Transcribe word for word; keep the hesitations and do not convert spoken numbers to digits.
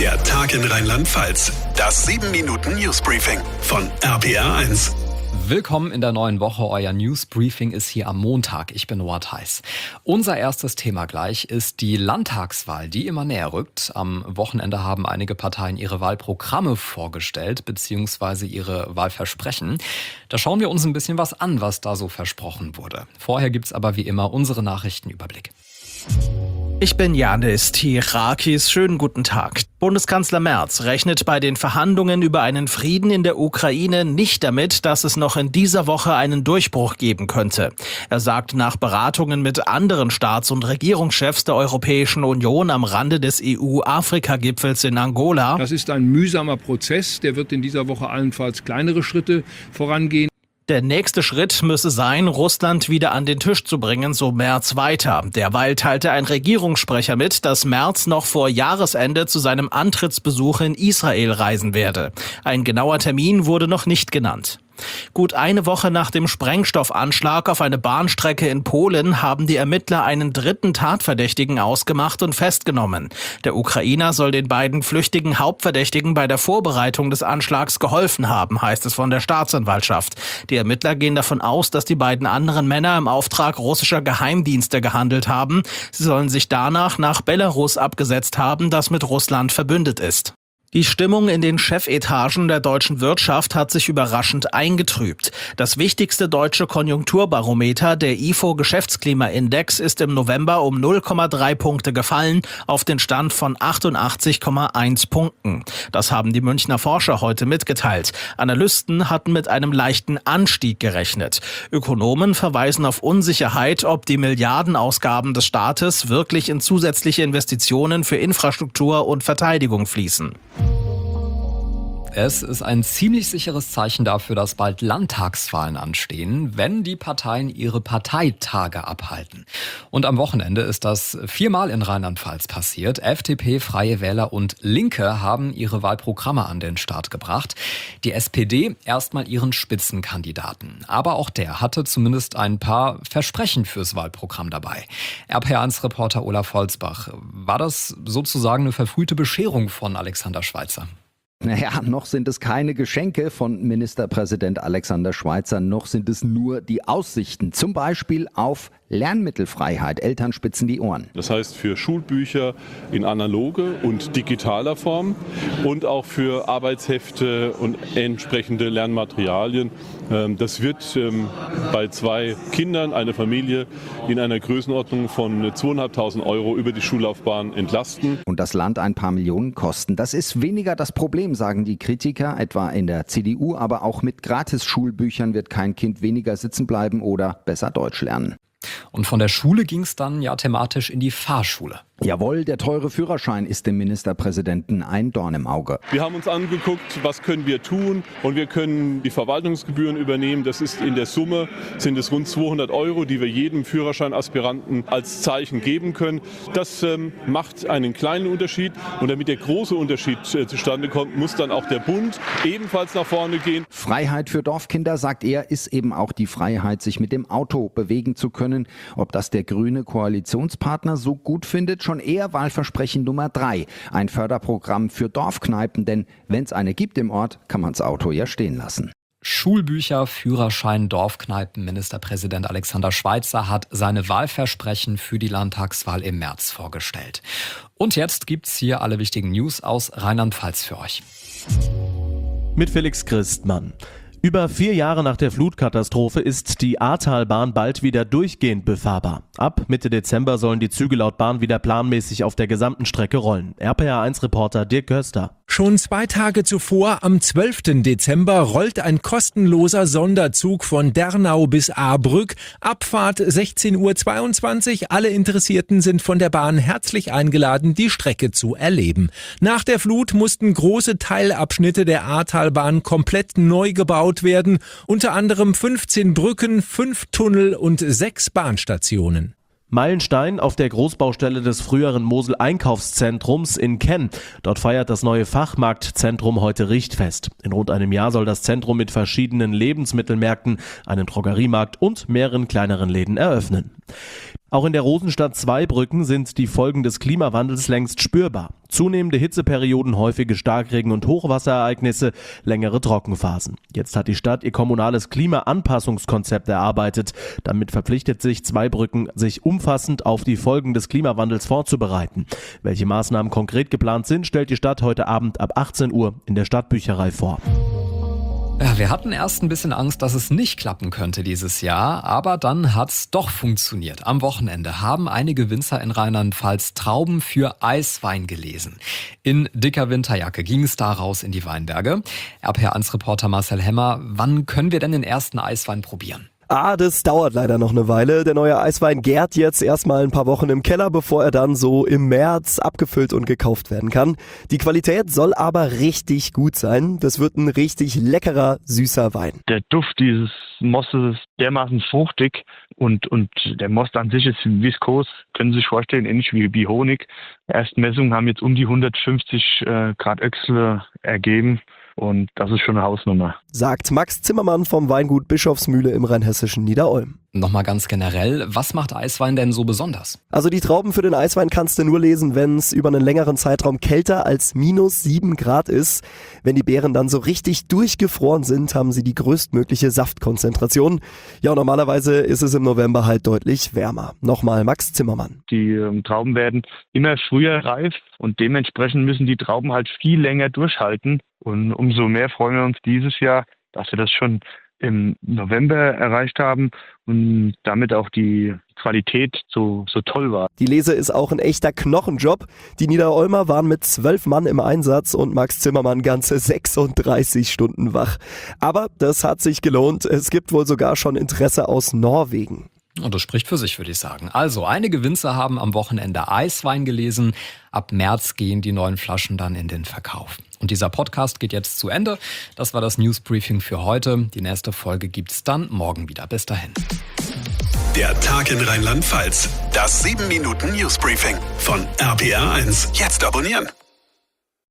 Der Tag in Rheinland-Pfalz. Das sieben Minuten Newsbriefing von R P R eins. Willkommen in der neuen Woche. Euer Newsbriefing ist hier am Montag. Ich bin Noah Theis. Unser erstes Thema gleich ist die Landtagswahl, die immer näher rückt. Am Wochenende haben einige Parteien ihre Wahlprogramme vorgestellt bzw. ihre Wahlversprechen. Da schauen wir uns ein bisschen was an, was da so versprochen wurde. Vorher gibt's aber wie immer unsere Nachrichtenüberblick. Ich bin Janis Tirakis. Schönen guten Tag. Bundeskanzler Merz rechnet bei den Verhandlungen über einen Frieden in der Ukraine nicht damit, dass es noch in dieser Woche einen Durchbruch geben könnte. Er sagt nach Beratungen mit anderen Staats- und Regierungschefs der Europäischen Union am Rande des E U-Afrika-Gipfels in Angola: Das ist ein mühsamer Prozess, der wird in dieser Woche allenfalls kleinere Schritte vorangehen. Der nächste Schritt müsse sein, Russland wieder an den Tisch zu bringen, so Merz weiter. Derweil teilte ein Regierungssprecher mit, dass Merz noch vor Jahresende zu seinem Antrittsbesuch in Israel reisen werde. Ein genauer Termin wurde noch nicht genannt. Gut eine Woche nach dem Sprengstoffanschlag auf eine Bahnstrecke in Polen haben die Ermittler einen dritten Tatverdächtigen ausgemacht und festgenommen. Der Ukrainer soll den beiden flüchtigen Hauptverdächtigen bei der Vorbereitung des Anschlags geholfen haben, heißt es von der Staatsanwaltschaft. Die Ermittler gehen davon aus, dass die beiden anderen Männer im Auftrag russischer Geheimdienste gehandelt haben. Sie sollen sich danach nach Belarus abgesetzt haben, das mit Russland verbündet ist. Die Stimmung in den Chefetagen der deutschen Wirtschaft hat sich überraschend eingetrübt. Das wichtigste deutsche Konjunkturbarometer, der I F O-Geschäftsklimaindex, ist im November um null Komma drei Punkte gefallen, auf den Stand von achtundachtzig Komma eins Punkten. Das haben die Münchner Forscher heute mitgeteilt. Analysten hatten mit einem leichten Anstieg gerechnet. Ökonomen verweisen auf Unsicherheit, ob die Milliardenausgaben des Staates wirklich in zusätzliche Investitionen für Infrastruktur und Verteidigung fließen. Es ist ein ziemlich sicheres Zeichen dafür, dass bald Landtagswahlen anstehen, wenn die Parteien ihre Parteitage abhalten. Und am Wochenende ist das viermal in Rheinland-Pfalz passiert. F D P, Freie Wähler und Linke haben ihre Wahlprogramme an den Start gebracht. Die S P D erstmal ihren Spitzenkandidaten. Aber auch der hatte zumindest ein paar Versprechen fürs Wahlprogramm dabei. R P R eins-Reporter Olaf Holzbach. War das sozusagen eine verfrühte Bescherung von Alexander Schweitzer? Naja, noch sind es keine Geschenke von Ministerpräsident Alexander Schweitzer, noch sind es nur die Aussichten. Zum Beispiel auf Lernmittelfreiheit. Eltern spitzen die Ohren. Das heißt für Schulbücher in analoge und digitaler Form und auch für Arbeitshefte und entsprechende Lernmaterialien. Das wird bei zwei Kindern, einer Familie, in einer Größenordnung von zweitausendfünfhundert Euro über die Schullaufbahn entlasten. Und das Land ein paar Millionen kosten. Das ist weniger das Problem, sagen die Kritiker, etwa in der C D U. Aber auch mit Gratis-Schulbüchern wird kein Kind weniger sitzen bleiben oder besser Deutsch lernen. Und von der Schule ging es dann ja thematisch in die Fahrschule. Jawohl, der teure Führerschein ist dem Ministerpräsidenten ein Dorn im Auge. Wir haben uns angeguckt, was können wir tun, und wir können die Verwaltungsgebühren übernehmen. Das ist in der Summe, sind es rund zweihundert Euro, die wir jedem Führerscheinaspiranten als Zeichen geben können. Das ähm, macht einen kleinen Unterschied, und damit der große Unterschied äh, zustande kommt, muss dann auch der Bund ebenfalls nach vorne gehen. Freiheit für Dorfkinder, sagt er, ist eben auch die Freiheit, sich mit dem Auto bewegen zu können. Ob das der grüne Koalitionspartner so gut findet, schon eher Wahlversprechen Nummer drei. Ein Förderprogramm für Dorfkneipen, denn wenn es eine gibt im Ort, kann man das Auto ja stehen lassen. Schulbücher, Führerschein, Dorfkneipen. Ministerpräsident Alexander Schweitzer hat seine Wahlversprechen für die Landtagswahl im März vorgestellt. Und jetzt gibt's hier alle wichtigen News aus Rheinland-Pfalz für euch. Mit Felix Christmann. Über vier Jahre nach der Flutkatastrophe ist die Ahrtalbahn bald wieder durchgehend befahrbar. Ab Mitte Dezember sollen die Züge laut Bahn wieder planmäßig auf der gesamten Strecke rollen. R P R eins-Reporter Dirk Köster. Schon zwei Tage zuvor, am zwölften Dezember, rollt ein kostenloser Sonderzug von Dernau bis Ahrbrück. Abfahrt sechzehn Uhr zweiundzwanzig. Alle Interessierten sind von der Bahn herzlich eingeladen, die Strecke zu erleben. Nach der Flut mussten große Teilabschnitte der Ahrtalbahn komplett neu gebaut werden. Unter anderem fünfzehn Brücken, fünf Tunnel und sechs Bahnstationen. Meilenstein auf der Großbaustelle des früheren Mosel-Einkaufszentrums in Kenn. Dort feiert das neue Fachmarktzentrum heute Richtfest. In rund einem Jahr soll das Zentrum mit verschiedenen Lebensmittelmärkten, einem Drogeriemarkt und mehreren kleineren Läden eröffnen. Auch in der Rosenstadt Zweibrücken sind die Folgen des Klimawandels längst spürbar. Zunehmende Hitzeperioden, häufige Starkregen- und Hochwasserereignisse, längere Trockenphasen. Jetzt hat die Stadt ihr kommunales Klimaanpassungskonzept erarbeitet. Damit verpflichtet sich Zweibrücken, sich umfassend auf die Folgen des Klimawandels vorzubereiten. Welche Maßnahmen konkret geplant sind, stellt die Stadt heute Abend ab achtzehn Uhr in der Stadtbücherei vor. Ja, wir hatten erst ein bisschen Angst, dass es nicht klappen könnte dieses Jahr, aber dann hat's doch funktioniert. Am Wochenende haben einige Winzer in Rheinland-Pfalz Trauben für Eiswein gelesen. In dicker Winterjacke ging es da raus in die Weinberge. R P R eins Reporter Marcel Hemmer, wann können wir denn den ersten Eiswein probieren? Ah, das dauert leider noch eine Weile. Der neue Eiswein gärt jetzt erstmal ein paar Wochen im Keller, bevor er dann so im März abgefüllt und gekauft werden kann. Die Qualität soll aber richtig gut sein. Das wird ein richtig leckerer, süßer Wein. Der Duft dieses Mosses ist dermaßen fruchtig und, und der Most an sich ist viskos. Können Sie sich vorstellen, ähnlich wie, wie Honig. Die ersten Messungen haben jetzt um die hundertfünfzig äh, Grad Öchsle ergeben. Und das ist schon eine Hausnummer. Sagt Max Zimmermann vom Weingut Bischofsmühle im rheinhessischen Niederolm. Nochmal ganz generell, was macht Eiswein denn so besonders? Also die Trauben für den Eiswein kannst du nur lesen, wenn es über einen längeren Zeitraum kälter als minus sieben Grad ist. Wenn die Beeren dann so richtig durchgefroren sind, haben sie die größtmögliche Saftkonzentration. Ja, normalerweise ist es im November halt deutlich wärmer. Nochmal Max Zimmermann. Die ähm, Trauben werden immer früher reif und dementsprechend müssen die Trauben halt viel länger durchhalten. Und umso mehr freuen wir uns dieses Jahr, dass wir das schon im November erreicht haben und damit auch die Qualität so, so toll war. Die Lese ist auch ein echter Knochenjob. Die Niederolmer waren mit zwölf Mann im Einsatz und Max Zimmermann ganze sechsunddreißig Stunden wach. Aber das hat sich gelohnt. Es gibt wohl sogar schon Interesse aus Norwegen. Und das spricht für sich, würde ich sagen. Also, einige Winzer haben am Wochenende Eiswein gelesen. Ab März gehen die neuen Flaschen dann in den Verkauf. Und dieser Podcast geht jetzt zu Ende. Das war das Newsbriefing für heute. Die nächste Folge gibt's dann morgen wieder. Bis dahin. Der Tag in Rheinland-Pfalz. Das sieben Minuten Newsbriefing von R P R eins. Jetzt abonnieren.